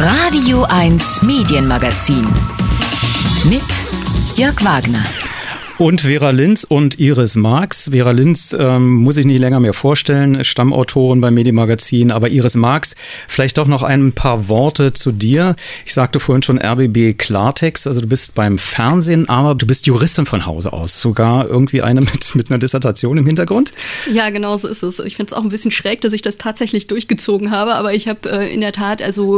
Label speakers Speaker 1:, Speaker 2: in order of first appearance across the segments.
Speaker 1: Radio 1 Medienmagazin mit Jörg Wagner.
Speaker 2: Und Vera Linz und Iris Marx. Vera Linz muss ich nicht länger mehr vorstellen, Stammautorin beim Medienmagazin. Aber Iris Marx, vielleicht doch noch ein paar Worte zu dir. Ich sagte vorhin schon RBB Klartext, also du bist beim Fernsehen, aber du bist Juristin von Hause aus. Sogar irgendwie eine mit einer Dissertation im Hintergrund?
Speaker 3: Ja, genau so ist es. Ich finde es auch ein bisschen schräg, dass ich das tatsächlich durchgezogen habe. Aber ich habe in der Tat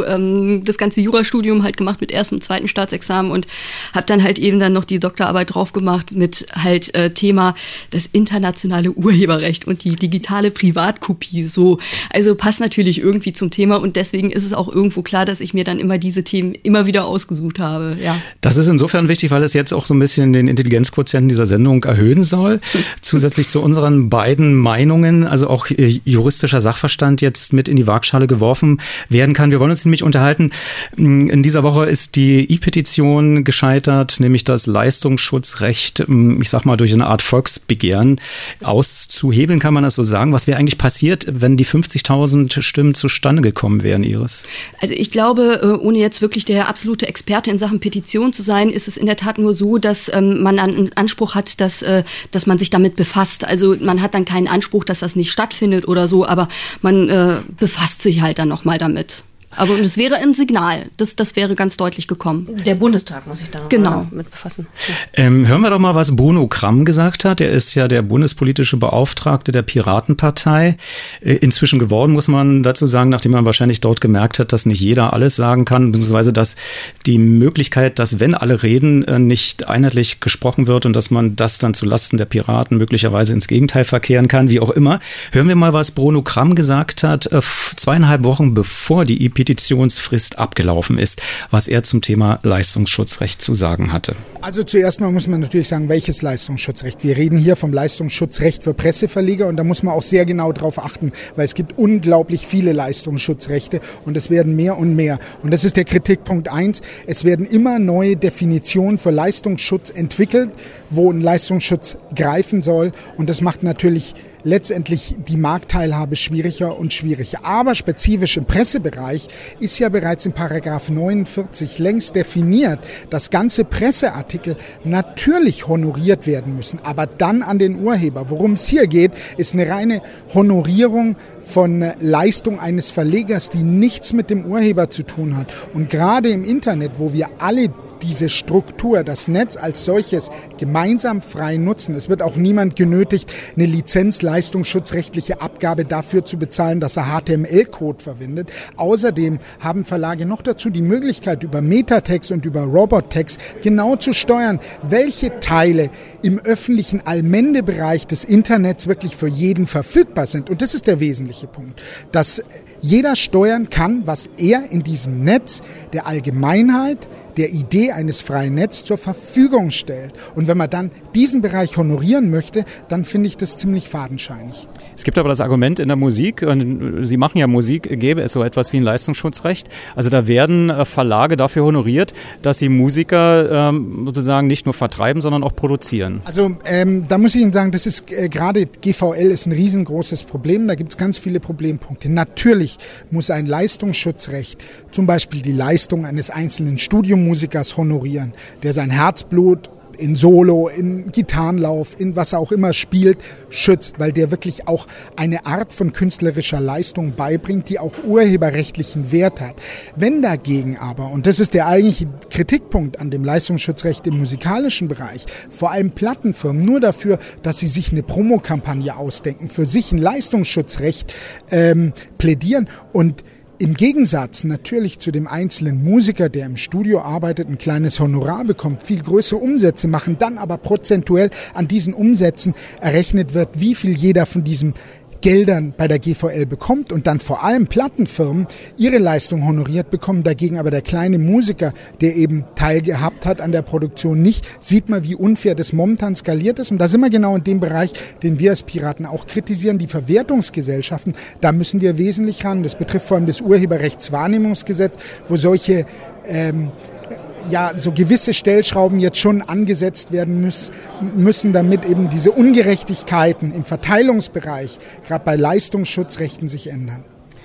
Speaker 3: das ganze Jurastudium halt gemacht mit erstem und zweiten Staatsexamen und habe dann halt eben dann noch die Doktorarbeit drauf gemacht mit halt Thema das internationale Urheberrecht und die digitale Privatkopie. So, also passt natürlich irgendwie zum Thema und deswegen ist es auch irgendwo klar, dass ich mir dann immer diese Themen immer wieder ausgesucht habe. Ja.
Speaker 2: Das ist insofern wichtig, weil es jetzt auch so ein bisschen den Intelligenzquotienten dieser Sendung erhöhen soll. Zusätzlich zu unseren beiden Meinungen, also auch juristischer Sachverstand jetzt mit in die Waagschale geworfen werden kann. Wir wollen uns nämlich unterhalten. In dieser Woche ist die E-Petition gescheitert, nämlich das Leistungsschutzrecht, ich sag mal, durch eine Art Volksbegehren auszuhebeln, kann man das so sagen. Was wäre eigentlich passiert, wenn die 50.000 Stimmen zustande gekommen wären, Iris?
Speaker 3: Also ich glaube, ohne jetzt wirklich der absolute Experte in Sachen Petition zu sein, ist es in der Tat nur so, dass man einen Anspruch hat, dass man sich damit befasst. Also man hat dann keinen Anspruch, dass das nicht stattfindet oder so, aber man befasst sich halt dann nochmal damit. Aber es wäre ein Signal, das wäre ganz deutlich gekommen.
Speaker 4: Der Bundestag muss sich da mit befassen.
Speaker 2: Ja. Hören wir doch mal, was Bruno Kramm gesagt hat. Er ist ja der bundespolitische Beauftragte der Piratenpartei. Inzwischen geworden, muss man dazu sagen, nachdem man wahrscheinlich dort gemerkt hat, dass nicht jeder alles sagen kann, beziehungsweise dass die Möglichkeit, dass wenn alle reden, nicht einheitlich gesprochen wird und dass man das dann zulasten der Piraten möglicherweise ins Gegenteil verkehren kann, wie auch immer. Hören wir mal, was Bruno Kramm gesagt hat, 2,5 Wochen bevor die Petitionsfrist abgelaufen ist, was er zum Thema Leistungsschutzrecht zu sagen hatte.
Speaker 5: Also zuerst mal muss man natürlich sagen, welches Leistungsschutzrecht? Wir reden hier vom Leistungsschutzrecht für Presseverleger und da muss man auch sehr genau drauf achten, weil es gibt unglaublich viele Leistungsschutzrechte und es werden mehr und mehr. Und das ist der Kritikpunkt 1. Es werden immer neue Definitionen für Leistungsschutz entwickelt, wo ein Leistungsschutz greifen soll und das macht natürlich letztendlich die Marktteilhabe schwieriger und schwieriger. Aber spezifisch im Pressebereich ist ja bereits in Paragraph 49 längst definiert, dass ganze Presseartikel natürlich honoriert werden müssen, aber dann an den Urheber. Worum es hier geht, ist eine reine Honorierung von Leistung eines Verlegers, die nichts mit dem Urheber zu tun hat. Und gerade im Internet, wo wir alle diese Struktur, das Netz als solches gemeinsam frei nutzen. Es wird auch niemand genötigt, eine lizenzleistungsschutzrechtliche Abgabe dafür zu bezahlen, dass er HTML-Code verwendet. Außerdem haben Verlage noch dazu die Möglichkeit, über Metatext und über Robottext genau zu steuern, welche Teile im öffentlichen Allmendebereich des Internets wirklich für jeden verfügbar sind. Und das ist der wesentliche Punkt, dass jeder steuern kann, was er in diesem Netz der Allgemeinheit, der Idee eines freien Netzes zur Verfügung stellt. Und wenn man dann diesen Bereich honorieren möchte, dann finde ich das ziemlich fadenscheinig.
Speaker 2: Es gibt aber das Argument in der Musik, und Sie machen ja Musik, gäbe es so etwas wie ein Leistungsschutzrecht. Also da werden Verlage dafür honoriert, dass sie Musiker sozusagen nicht nur vertreiben, sondern auch produzieren.
Speaker 5: Also da muss ich Ihnen sagen, das ist gerade GVL ist ein riesengroßes Problem. Da gibt es ganz viele Problempunkte. Natürlich muss ein Leistungsschutzrecht zum Beispiel die Leistung eines einzelnen Studiomusikers honorieren, der sein Herzblut in Solo, in Gitarrenlauf, in was er auch immer spielt, schützt, weil der wirklich auch eine Art von künstlerischer Leistung beibringt, die auch urheberrechtlichen Wert hat. Wenn dagegen aber, und das ist der eigentliche Kritikpunkt an dem Leistungsschutzrecht im musikalischen Bereich, vor allem Plattenfirmen nur dafür, dass sie sich eine Promokampagne ausdenken, für sich ein Leistungsschutzrecht plädieren und im Gegensatz natürlich zu dem einzelnen Musiker, der im Studio arbeitet, ein kleines Honorar bekommt, viel größere Umsätze machen, dann aber prozentuell an diesen Umsätzen errechnet wird, wie viel jeder von diesem Geldern bei der GVL bekommt und dann vor allem Plattenfirmen ihre Leistung honoriert bekommen, dagegen aber der kleine Musiker, der eben teilgehabt hat an der Produktion nicht, sieht man, wie unfair das momentan skaliert ist und da sind wir genau in dem Bereich, den wir als Piraten auch kritisieren, die Verwertungsgesellschaften, da müssen wir wesentlich ran, das betrifft vor allem das Urheberrechtswahrnehmungsgesetz, wo solche so gewisse Stellschrauben jetzt schon angesetzt werden müssen, damit eben diese Ungerechtigkeiten im Verteilungsbereich, gerade bei Leistungsschutzrechten, sich ändern.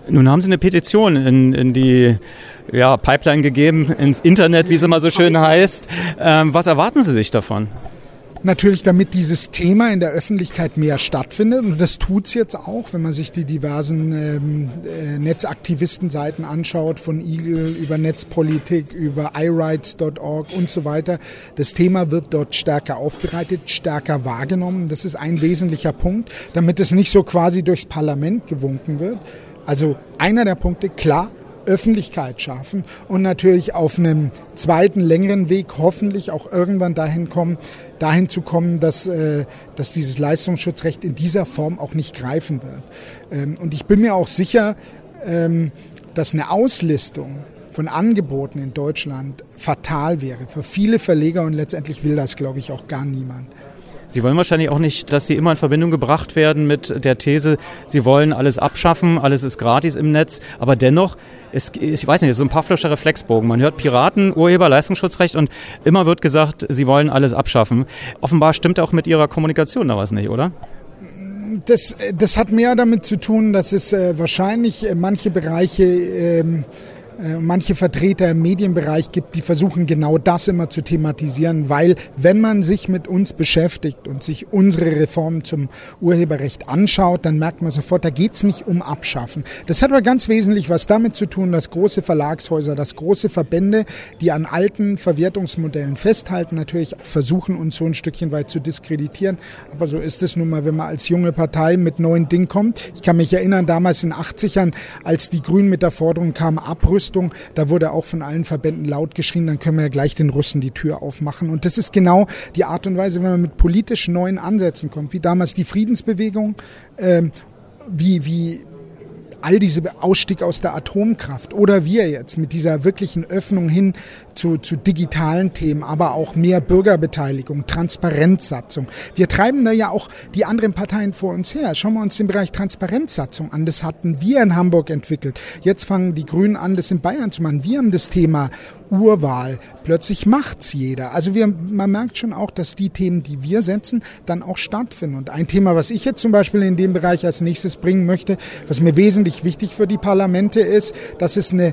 Speaker 2: Nun haben Sie eine Petition in die Pipeline gegeben, ins Internet, wie es immer so schön heißt. Was erwarten Sie sich davon?
Speaker 5: Natürlich, damit dieses Thema in der Öffentlichkeit mehr stattfindet. Und das tut's jetzt auch, wenn man sich die diversen Netzaktivistenseiten anschaut, von Eagle über Netzpolitik, über iRights.org und so weiter. Das Thema wird dort stärker aufbereitet, stärker wahrgenommen. Das ist ein wesentlicher Punkt, damit es nicht so quasi durchs Parlament gewunken wird. Also einer der Punkte, klar, Öffentlichkeit schaffen und natürlich auf einem zweiten, längeren Weg hoffentlich auch irgendwann dahin zu kommen, dass dieses Leistungsschutzrecht in dieser Form auch nicht greifen wird. Und ich bin mir auch sicher, dass eine Auslistung von Angeboten in Deutschland fatal wäre für viele Verleger und letztendlich will das, glaube ich, auch gar niemand.
Speaker 2: Sie wollen wahrscheinlich auch nicht, dass Sie immer in Verbindung gebracht werden mit der These, Sie wollen alles abschaffen, alles ist gratis im Netz, aber dennoch, ich weiß nicht, so ein Pavlovscher Reflexbogen. Man hört Piraten, Urheber, Leistungsschutzrecht und immer wird gesagt, Sie wollen alles abschaffen. Offenbar stimmt auch mit Ihrer Kommunikation da was nicht, oder?
Speaker 5: Das hat mehr damit zu tun, dass es wahrscheinlich manche Bereiche manche Vertreter im Medienbereich gibt, die versuchen genau das immer zu thematisieren, weil wenn man sich mit uns beschäftigt und sich unsere Reformen zum Urheberrecht anschaut, dann merkt man sofort, da geht's nicht um Abschaffen. Das hat aber ganz wesentlich was damit zu tun, dass große Verlagshäuser, dass große Verbände, die an alten Verwertungsmodellen festhalten, natürlich versuchen, uns so ein Stückchen weit zu diskreditieren. Aber so ist es nun mal, wenn man als junge Partei mit neuen Dingen kommt. Ich kann mich erinnern, damals in den 80ern, als die Grünen mit der Forderung kamen, Abrüstung, da wurde auch von allen Verbänden laut geschrien, dann können wir ja gleich den Russen die Tür aufmachen. Und das ist genau die Art und Weise, wenn man mit politisch neuen Ansätzen kommt, wie damals die Friedensbewegung, wie all diese Ausstieg aus der Atomkraft oder wir jetzt mit dieser wirklichen Öffnung hin zu digitalen Themen, aber auch mehr Bürgerbeteiligung, Transparenzsatzung. Wir treiben da ja auch die anderen Parteien vor uns her. Schauen wir uns den Bereich Transparenzsatzung an. Das hatten wir in Hamburg entwickelt. Jetzt fangen die Grünen an, das in Bayern zu machen. Wir haben das Thema Urwahl. Plötzlich macht's jeder. Also man merkt schon auch, dass die Themen, die wir setzen, dann auch stattfinden. Und ein Thema, was ich jetzt zum Beispiel in dem Bereich als nächstes bringen möchte, was mir wesentlich wichtig für die Parlamente ist, dass es eine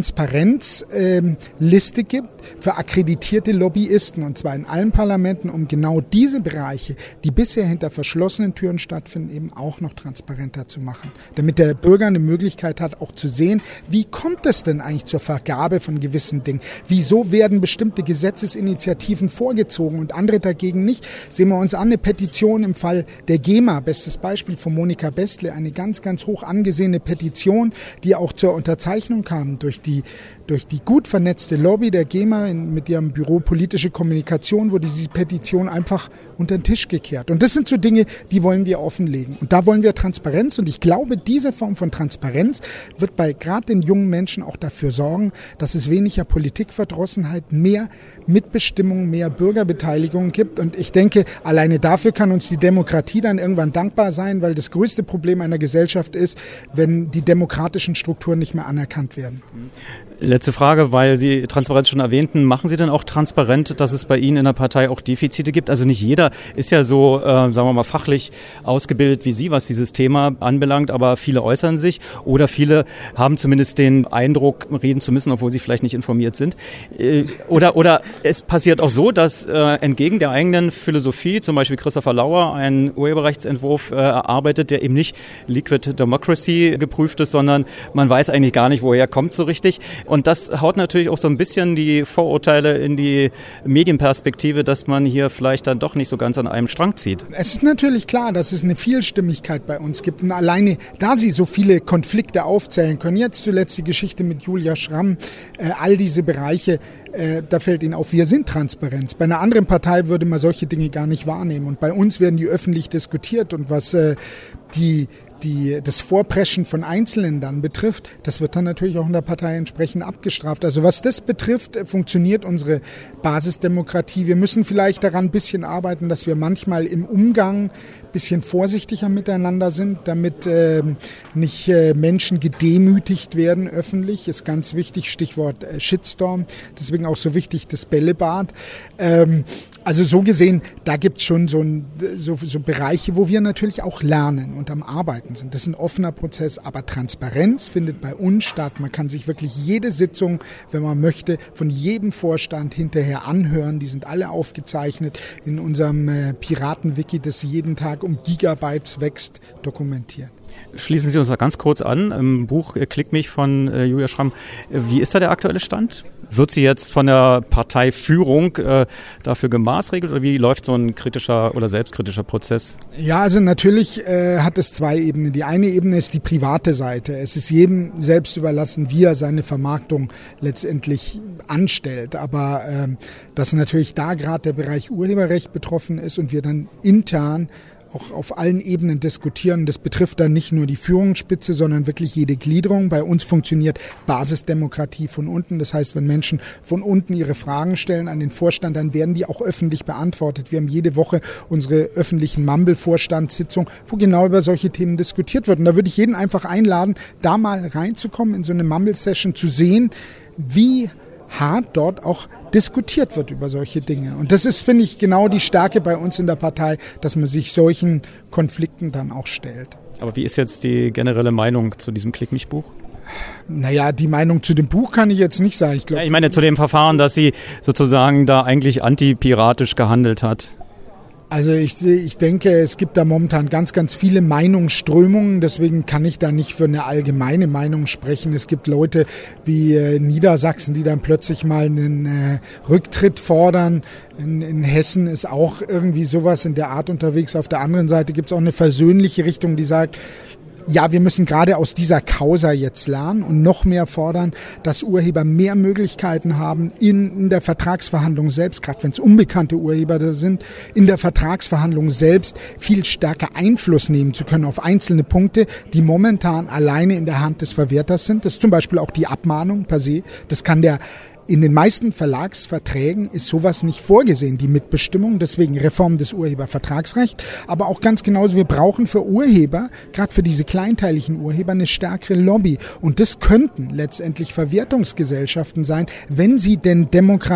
Speaker 5: Transparenzliste gibt für akkreditierte Lobbyisten, und zwar in allen Parlamenten, um genau diese Bereiche, die bisher hinter verschlossenen Türen stattfinden, eben auch noch transparenter zu machen. Damit der Bürger eine Möglichkeit hat, auch zu sehen, wie kommt es denn eigentlich zur Vergabe von gewissen Dingen? Wieso werden bestimmte Gesetzesinitiativen vorgezogen und andere dagegen nicht? Sehen wir uns an, eine Petition im Fall der GEMA, bestes Beispiel von Monika Bestle, eine ganz, ganz hoch angesehene Petition, die auch zur Unterzeichnung kam durch die gut vernetzte Lobby der GEMA mit ihrem Büro Politische Kommunikation, wurde diese Petition einfach unter den Tisch gekehrt. Und das sind so Dinge, die wollen wir offenlegen. Und da wollen wir Transparenz. Und ich glaube, diese Form von Transparenz wird bei gerade den jungen Menschen auch dafür sorgen, dass es weniger Politikverdrossenheit, mehr Mitbestimmung, mehr Bürgerbeteiligung gibt. Und ich denke, alleine dafür kann uns die Demokratie dann irgendwann dankbar sein, weil das größte Problem einer Gesellschaft ist, wenn die demokratischen Strukturen nicht mehr anerkannt werden.
Speaker 2: Letzte Frage, weil Sie Transparenz schon erwähnten. Machen Sie denn auch transparent, dass es bei Ihnen in der Partei auch Defizite gibt? Also nicht jeder ist ja so, sagen wir mal, fachlich ausgebildet wie Sie, was dieses Thema anbelangt, aber viele äußern sich oder viele haben zumindest den Eindruck, reden zu müssen, obwohl sie vielleicht nicht informiert sind. Oder es passiert auch so, dass entgegen der eigenen Philosophie, zum Beispiel Christopher Lauer, einen Urheberrechtsentwurf erarbeitet, der eben nicht Liquid Democracy geprüft ist, sondern man weiß eigentlich gar nicht, woher kommt so richtig. Und das haut natürlich auch so ein bisschen die Vorurteile in die Medienperspektive, dass man hier vielleicht dann doch nicht so ganz an einem Strang zieht.
Speaker 5: Es ist natürlich klar, dass es eine Vielstimmigkeit bei uns gibt. Und alleine, da Sie so viele Konflikte aufzählen können, jetzt zuletzt die Geschichte mit Julia Schramm, all diese Bereiche, da fällt Ihnen auf, wir sind Transparenz. Bei einer anderen Partei würde man solche Dinge gar nicht wahrnehmen. Und bei uns werden die öffentlich diskutiert. Und was das Vorpreschen von Einzelnen dann betrifft, das wird dann natürlich auch in der Partei entsprechend abgestraft. Also was das betrifft, funktioniert unsere Basisdemokratie. Wir müssen vielleicht daran ein bisschen arbeiten, dass wir manchmal im Umgang ein bisschen vorsichtiger miteinander sind, damit nicht Menschen gedemütigt werden öffentlich. Ist ganz wichtig, Stichwort Shitstorm. Deswegen auch so wichtig das Bällebad. Also so gesehen, da gibt es schon so Bereiche, wo wir natürlich auch lernen und am Arbeiten sind. Das ist ein offener Prozess, aber Transparenz findet bei uns statt. Man kann sich wirklich jede Sitzung, wenn man möchte, von jedem Vorstand hinterher anhören. Die sind alle aufgezeichnet in unserem Piraten-Wiki, das jeden Tag um Gigabytes wächst, dokumentiert.
Speaker 2: Schließen Sie uns noch ganz kurz an. Im Buch Klick mich von Julia Schramm. Wie ist da der aktuelle Stand? Wird sie jetzt von der Parteiführung dafür gemaßregelt oder wie läuft so ein kritischer oder selbstkritischer Prozess?
Speaker 5: Ja, also natürlich hat es zwei Ebenen. Die eine Ebene ist die private Seite. Es ist jedem selbst überlassen, wie er seine Vermarktung letztendlich anstellt. Aber dass natürlich da gerade der Bereich Urheberrecht betroffen ist und wir dann intern auch auf allen Ebenen diskutieren. Das betrifft dann nicht nur die Führungsspitze, sondern wirklich jede Gliederung. Bei uns funktioniert Basisdemokratie von unten. Das heißt, wenn Menschen von unten ihre Fragen stellen an den Vorstand, dann werden die auch öffentlich beantwortet. Wir haben jede Woche unsere öffentlichen Mumble-Vorstandssitzungen, wo genau über solche Themen diskutiert wird. Und da würde ich jeden einfach einladen, da mal reinzukommen, in so eine Mumble-Session zu sehen, wie hart dort auch diskutiert wird über solche Dinge. Und das ist, finde ich, genau die Stärke bei uns in der Partei, dass man sich solchen Konflikten dann auch stellt.
Speaker 2: Aber wie ist jetzt die generelle Meinung zu diesem Klick-mich-Buch?
Speaker 5: Naja, die Meinung zu dem Buch kann ich jetzt nicht sagen.
Speaker 2: Ich meine zu dem Verfahren, dass sie sozusagen da eigentlich antipiratisch gehandelt hat.
Speaker 5: Also ich denke, es gibt da momentan ganz, ganz viele Meinungsströmungen, deswegen kann ich da nicht für eine allgemeine Meinung sprechen. Es gibt Leute wie Niedersachsen, die dann plötzlich mal einen Rücktritt fordern. In Hessen ist auch irgendwie sowas in der Art unterwegs. Auf der anderen Seite gibt es auch eine versöhnliche Richtung, die sagt, ja, wir müssen gerade aus dieser Causa jetzt lernen und noch mehr fordern, dass Urheber mehr Möglichkeiten haben, in der Vertragsverhandlung selbst, gerade wenn es unbekannte Urheber da sind, in der Vertragsverhandlung selbst viel stärker Einfluss nehmen zu können auf einzelne Punkte, die momentan alleine in der Hand des Verwerters sind. Das ist zum Beispiel auch die Abmahnung per se. Das kann in den meisten Verlagsverträgen ist sowas nicht vorgesehen, die Mitbestimmung, deswegen Reform des Urhebervertragsrechts. Aber auch ganz genauso, wir brauchen für Urheber, gerade für diese kleinteiligen Urheber, eine stärkere Lobby. Und das könnten letztendlich Verwertungsgesellschaften sein, wenn sie denn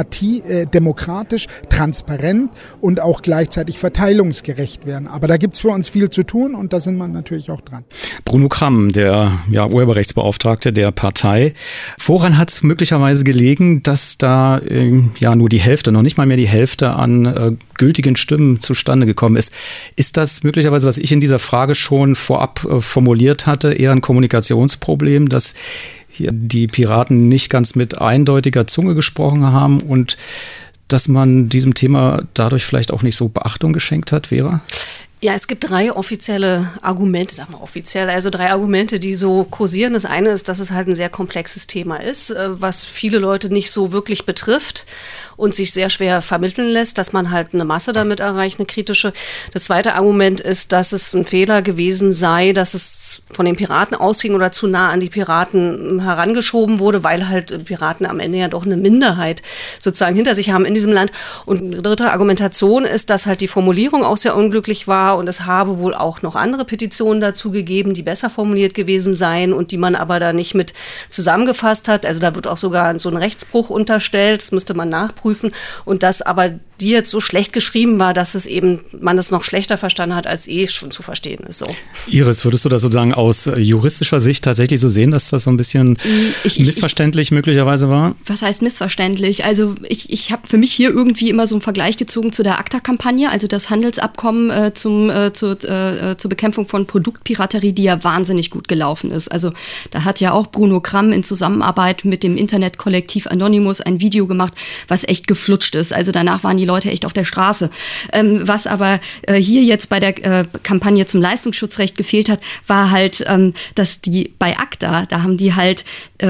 Speaker 5: demokratisch, transparent und auch gleichzeitig verteilungsgerecht werden. Aber da gibt es für uns viel zu tun und da sind wir natürlich auch dran.
Speaker 2: Bruno Kramm, der Urheberrechtsbeauftragte der Partei. Woran hat es möglicherweise gelegen, dass da nur die Hälfte, noch nicht mal mehr die Hälfte an gültigen Stimmen zustande gekommen ist? Ist das möglicherweise, was ich in dieser Frage schon vorab formuliert hatte, eher ein Kommunikationsproblem, dass hier die Piraten nicht ganz mit eindeutiger Zunge gesprochen haben und dass man diesem Thema dadurch vielleicht auch nicht so Beachtung geschenkt hat, Vera?
Speaker 4: Ja, es gibt 3 offizielle Argumente, also 3 Argumente, die so kursieren. Das eine ist, dass es halt ein sehr komplexes Thema ist, was viele Leute nicht so wirklich betrifft und sich sehr schwer vermitteln lässt, dass man halt eine Masse damit erreicht, eine kritische. Das zweite Argument ist, dass es ein Fehler gewesen sei, dass es von den Piraten ausging oder zu nah an die Piraten herangeschoben wurde, weil halt Piraten am Ende ja doch eine Minderheit sozusagen hinter sich haben in diesem Land. Und eine dritte Argumentation ist, dass halt die Formulierung auch sehr unglücklich war und es habe wohl auch noch andere Petitionen dazu gegeben, die besser formuliert gewesen seien und die man aber da nicht mit zusammengefasst hat. Also da wird auch sogar so ein Rechtsbruch unterstellt, das müsste man nachprüfen und dass aber die jetzt so schlecht geschrieben war, dass man es noch schlechter verstanden hat, als schon zu verstehen ist. So.
Speaker 2: Iris, würdest du das sozusagen aus juristischer Sicht tatsächlich so sehen, dass das so ein bisschen missverständlich möglicherweise war?
Speaker 3: Was heißt missverständlich? Also ich habe für mich hier irgendwie immer so einen Vergleich gezogen zu der ACTA-Kampagne, also das Handelsabkommen zur Bekämpfung von Produktpiraterie, die ja wahnsinnig gut gelaufen ist. Also da hat ja auch Bruno Kramm in Zusammenarbeit mit dem Internetkollektiv Anonymous ein Video gemacht, was echt geflutscht ist. Also danach waren die Leute echt auf der Straße. Was aber hier jetzt bei der Kampagne zum Leistungsschutzrecht gefehlt hat, war halt, dass die bei ACTA, da haben die halt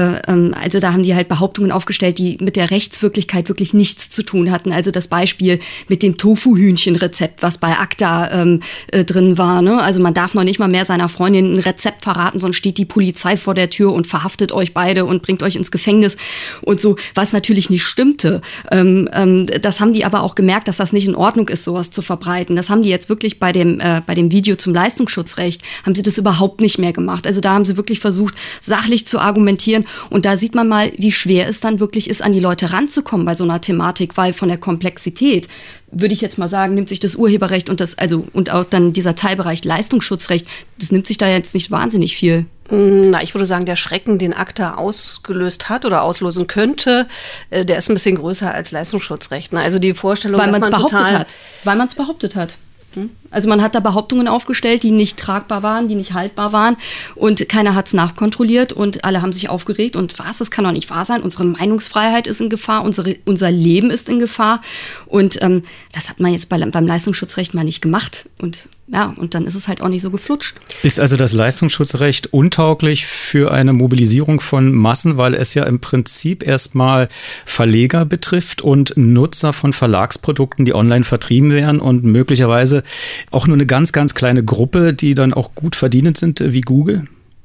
Speaker 3: Behauptungen aufgestellt, die mit der Rechtswirklichkeit wirklich nichts zu tun hatten. Also das Beispiel mit dem Tofu-Hühnchen-Rezept, was bei ACTA drin war. Ne? Also man darf noch nicht mal mehr seiner Freundin ein Rezept verraten, sonst steht die Polizei vor der Tür und verhaftet euch beide und bringt euch ins Gefängnis und so, was natürlich nicht stimmte. Das haben die aber auch auch gemerkt, dass das nicht in Ordnung ist, sowas zu verbreiten. Das haben die jetzt wirklich bei dem Video zum Leistungsschutzrecht, haben sie das überhaupt nicht mehr gemacht. Also da haben sie wirklich versucht, sachlich zu argumentieren. Und da sieht man mal, wie schwer es dann wirklich ist, an die Leute ranzukommen bei so einer Thematik, weil von der Komplexität, würde ich jetzt mal sagen, nimmt sich das Urheberrecht und und auch dann dieser Teilbereich Leistungsschutzrecht, das nimmt sich da jetzt nicht wahnsinnig viel.
Speaker 4: Na, ich würde sagen, der Schrecken, den ACTA ausgelöst hat oder auslösen könnte, der ist ein bisschen größer als Leistungsschutzrecht. Ne? Also die Vorstellung,
Speaker 3: weil man es behauptet hat. Also man hat da Behauptungen aufgestellt, die nicht tragbar waren, die nicht haltbar waren und keiner hat es nachkontrolliert und alle haben sich aufgeregt und das kann doch nicht wahr sein, unsere Meinungsfreiheit ist in Gefahr, unser Leben ist in Gefahr und das hat man jetzt beim Leistungsschutzrecht mal nicht gemacht und dann ist es halt auch nicht so geflutscht.
Speaker 2: Ist also das Leistungsschutzrecht untauglich für eine Mobilisierung von Massen, weil es ja im Prinzip erstmal Verleger betrifft und Nutzer von Verlagsprodukten, die online vertrieben werden und möglicherweise auch nur eine ganz, ganz kleine Gruppe, die dann auch gut verdienend sind, wie Google?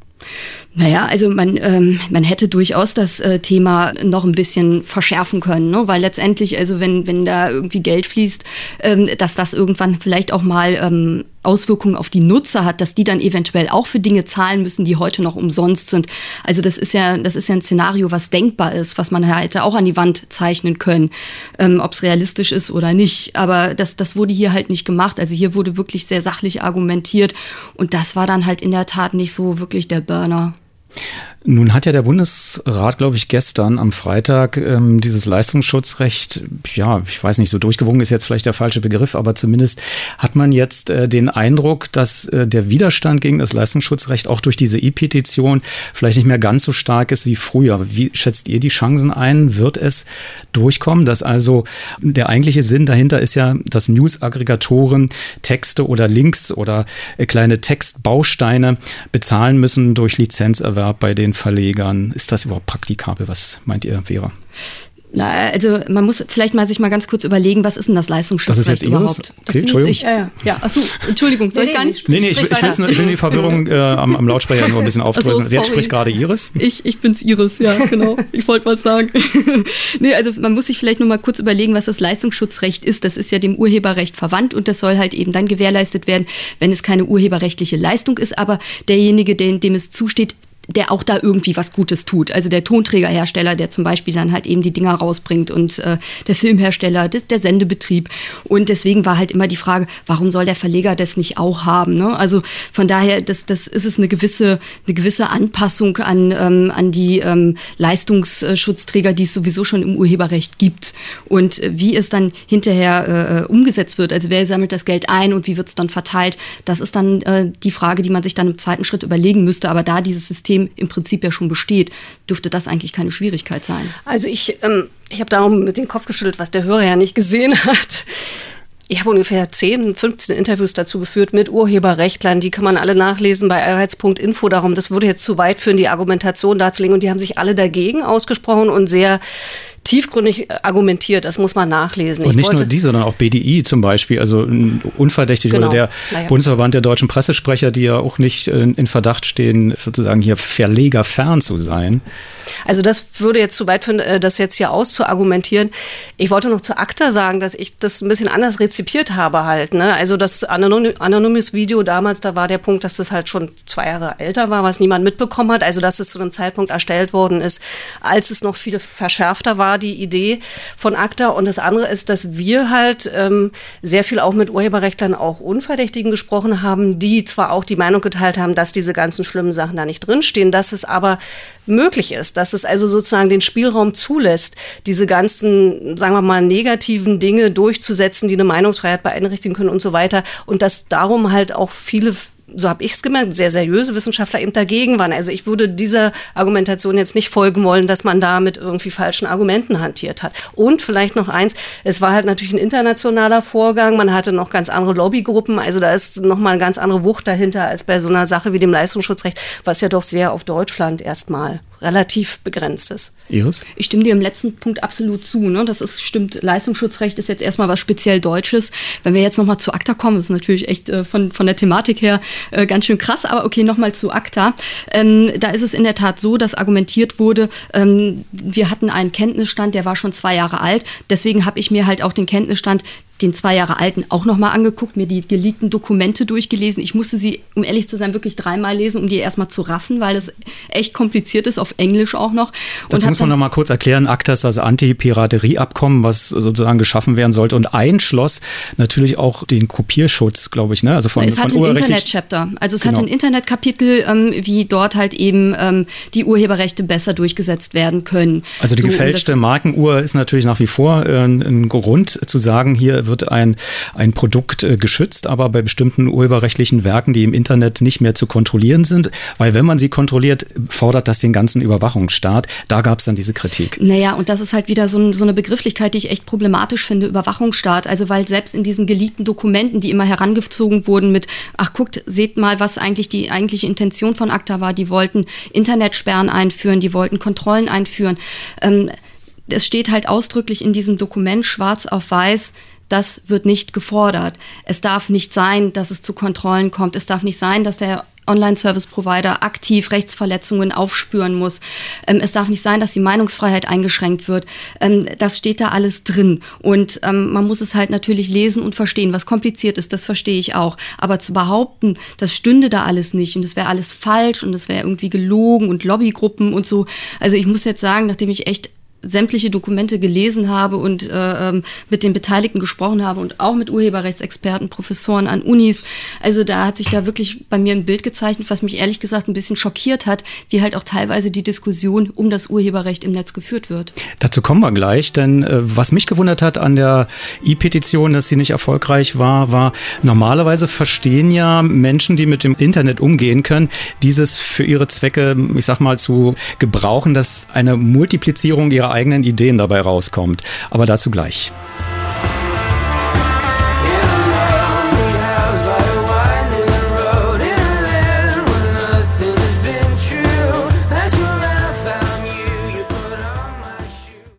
Speaker 3: Naja, also man hätte durchaus das Thema noch ein bisschen verschärfen können, ne? Weil letztendlich, also wenn da irgendwie Geld fließt, dass das irgendwann vielleicht auch mal Auswirkungen auf die Nutzer hat, dass die dann eventuell auch für Dinge zahlen müssen, die heute noch umsonst sind. Also das ist ja ein Szenario, was denkbar ist, was man hätte auch an die Wand zeichnen können, ob es realistisch ist oder nicht. Aber das wurde hier halt nicht gemacht. Also hier wurde wirklich sehr sachlich argumentiert und das war dann halt in der Tat nicht so wirklich der Burner.
Speaker 2: Nun hat ja der Bundesrat, glaube ich, gestern am Freitag dieses Leistungsschutzrecht, ja, ich weiß nicht, so durchgewunken ist jetzt vielleicht der falsche Begriff, aber zumindest hat man jetzt den Eindruck, dass der Widerstand gegen das Leistungsschutzrecht auch durch diese E-Petition vielleicht nicht mehr ganz so stark ist wie früher. Wie schätzt ihr die Chancen ein? Wird es durchkommen? Dass also der eigentliche Sinn dahinter ist ja, dass News-Aggregatoren Texte oder Links oder kleine Textbausteine bezahlen müssen durch Lizenzerwerb bei den Verlegern. Ist das überhaupt praktikabel? Was meint ihr, Vera?
Speaker 3: Na, also man muss vielleicht sich mal ganz kurz überlegen, was ist denn das Leistungsschutzrecht überhaupt?
Speaker 2: Okay, Entschuldigung.
Speaker 3: Ja, achso, Entschuldigung, soll ich gar nicht?
Speaker 2: Nee, ich will die Verwirrung am Lautsprecher nur ein bisschen aufdröseln. Jetzt spricht gerade Iris.
Speaker 3: Ich bin's Iris, ja, genau. Ich wollte was sagen. Nee, also man muss sich vielleicht nur mal kurz überlegen, was das Leistungsschutzrecht ist. Das ist ja dem Urheberrecht verwandt und das soll halt eben dann gewährleistet werden, wenn es keine urheberrechtliche Leistung ist, aber derjenige, dem es zusteht, der auch da irgendwie was Gutes tut. Also der Tonträgerhersteller, der zum Beispiel dann halt eben die Dinger rausbringt und der Filmhersteller, der Sendebetrieb. Und deswegen war halt immer die Frage, warum soll der Verleger das nicht auch haben? Ne? Also von daher, das ist es eine gewisse Anpassung an die Leistungsschutzträger, die es sowieso schon im Urheberrecht gibt. Und wie es dann hinterher umgesetzt wird, also wer sammelt das Geld ein und wie wird es dann verteilt, das ist dann die Frage, die man sich dann im zweiten Schritt überlegen müsste. Aber da dieses System im Prinzip ja schon besteht, dürfte das eigentlich keine Schwierigkeit sein.
Speaker 4: Also ich habe darum mit dem Kopf geschüttelt, was der Hörer ja nicht gesehen hat. Ich habe ungefähr 10, 15 Interviews dazu geführt mit Urheberrechtlern. Die kann man alle nachlesen bei allheits.info. Darum, das würde jetzt zu weit führen, die Argumentation darzulegen. Und die haben sich alle dagegen ausgesprochen und sehr tiefgründig argumentiert, das muss man nachlesen.
Speaker 2: Und nicht nur die, sondern auch BDI zum Beispiel, also unverdächtig, genau. Oder der Bundesverband der deutschen Pressesprecher, die ja auch nicht in Verdacht stehen, sozusagen hier verlegerfern zu sein.
Speaker 4: Also das würde jetzt zu weit führen, das jetzt hier auszuargumentieren. Ich wollte noch zu ACTA sagen, dass ich das ein bisschen anders rezipiert habe halt. Ne? Also das Anonymous-Video damals, da war der Punkt, dass das halt schon 2 Jahre älter war, was niemand mitbekommen hat. Also dass es zu einem Zeitpunkt erstellt worden ist, als es noch viel verschärfter war, die Idee von ACTA. Und das andere ist, dass wir halt sehr viel auch mit Urheberrechtlern, auch Unverdächtigen gesprochen haben, die zwar auch die Meinung geteilt haben, dass diese ganzen schlimmen Sachen da nicht drinstehen, dass es aber möglich ist, dass es also sozusagen den Spielraum zulässt, diese ganzen, sagen wir mal, negativen Dinge durchzusetzen, die eine Meinungsfreiheit beeinträchtigen können und so weiter. Und dass darum halt auch viele, so habe ich es gemerkt, sehr seriöse Wissenschaftler eben dagegen waren. Also ich würde dieser Argumentation jetzt nicht folgen wollen, dass man da mit irgendwie falschen Argumenten hantiert hat. Und vielleicht noch eins, es war halt natürlich ein internationaler Vorgang, man hatte noch ganz andere Lobbygruppen, also da ist nochmal eine ganz andere Wucht dahinter als bei so einer Sache wie dem Leistungsschutzrecht, was ja doch sehr auf Deutschland erstmal relativ begrenzt ist.
Speaker 2: Iris?
Speaker 3: Ich stimme dir im letzten Punkt absolut zu. Ne? Stimmt, Leistungsschutzrecht ist jetzt erstmal was speziell Deutsches. Wenn wir jetzt nochmal zu ACTA kommen, ist natürlich echt von der Thematik her ganz schön krass, aber okay, nochmal zu ACTA. Da ist es in der Tat so, dass argumentiert wurde, wir hatten einen Kenntnisstand, der war schon 2 Jahre alt. Deswegen habe ich mir halt auch den Kenntnisstand, den 2 Jahre alten, auch nochmal angeguckt, mir die geleakten Dokumente durchgelesen. Ich musste sie, um ehrlich zu sein, wirklich 3-mal lesen, um die erstmal zu raffen, weil es echt kompliziert ist, auf Englisch auch noch.
Speaker 2: Dazu muss man noch mal kurz erklären, ACTA ist das Anti-Piraterie-Abkommen, was sozusagen geschaffen werden sollte und einschloss natürlich auch den Kopierschutz, glaube ich, ne? Also
Speaker 3: es hat ein Internet-Chapter, also es hat ein Internet-Kapitel, wie dort halt eben die Urheberrechte besser durchgesetzt werden können.
Speaker 2: Also die gefälschte Markenuhr ist natürlich nach wie vor ein Grund zu sagen, hier wird ein Produkt geschützt, aber bei bestimmten urheberrechtlichen Werken, die im Internet nicht mehr zu kontrollieren sind, weil wenn man sie kontrolliert, fordert das den ganzen Überwachungsstaat. Da gab es dann diese Kritik.
Speaker 3: Naja, und das ist halt wieder so eine Begrifflichkeit, die ich echt problematisch finde, Überwachungsstaat. Also weil selbst in diesen geleakten Dokumenten, die immer herangezogen wurden mit, ach guckt, seht mal, was eigentlich die eigentliche Intention von ACTA war. Die wollten Internetsperren einführen, die wollten Kontrollen einführen. Es steht halt ausdrücklich in diesem Dokument schwarz auf weiß, das wird nicht gefordert. Es darf nicht sein, dass es zu Kontrollen kommt. Es darf nicht sein, dass der Online-Service-Provider aktiv Rechtsverletzungen aufspüren muss. Es darf nicht sein, dass die Meinungsfreiheit eingeschränkt wird. Das steht da alles drin. Und man muss es halt natürlich lesen und verstehen. Was kompliziert ist, das verstehe ich auch. Aber zu behaupten, das stünde da alles nicht und es wäre alles falsch und es wäre irgendwie gelogen und Lobbygruppen und so. Also ich muss jetzt sagen, nachdem ich echt sämtliche Dokumente gelesen habe und mit den Beteiligten gesprochen habe und auch mit Urheberrechtsexperten, Professoren an Unis. Also da hat sich da wirklich bei mir ein Bild gezeichnet, was mich ehrlich gesagt ein bisschen schockiert hat, wie halt auch teilweise die Diskussion um das Urheberrecht im Netz geführt wird.
Speaker 2: Dazu kommen wir gleich, denn was mich gewundert hat an der E-Petition, dass sie nicht erfolgreich war normalerweise verstehen ja Menschen, die mit dem Internet umgehen können, dieses für ihre Zwecke, ich sag mal, zu gebrauchen, dass eine Multiplizierung ihrer eigenen Ideen dabei rauskommt. Aber dazu gleich.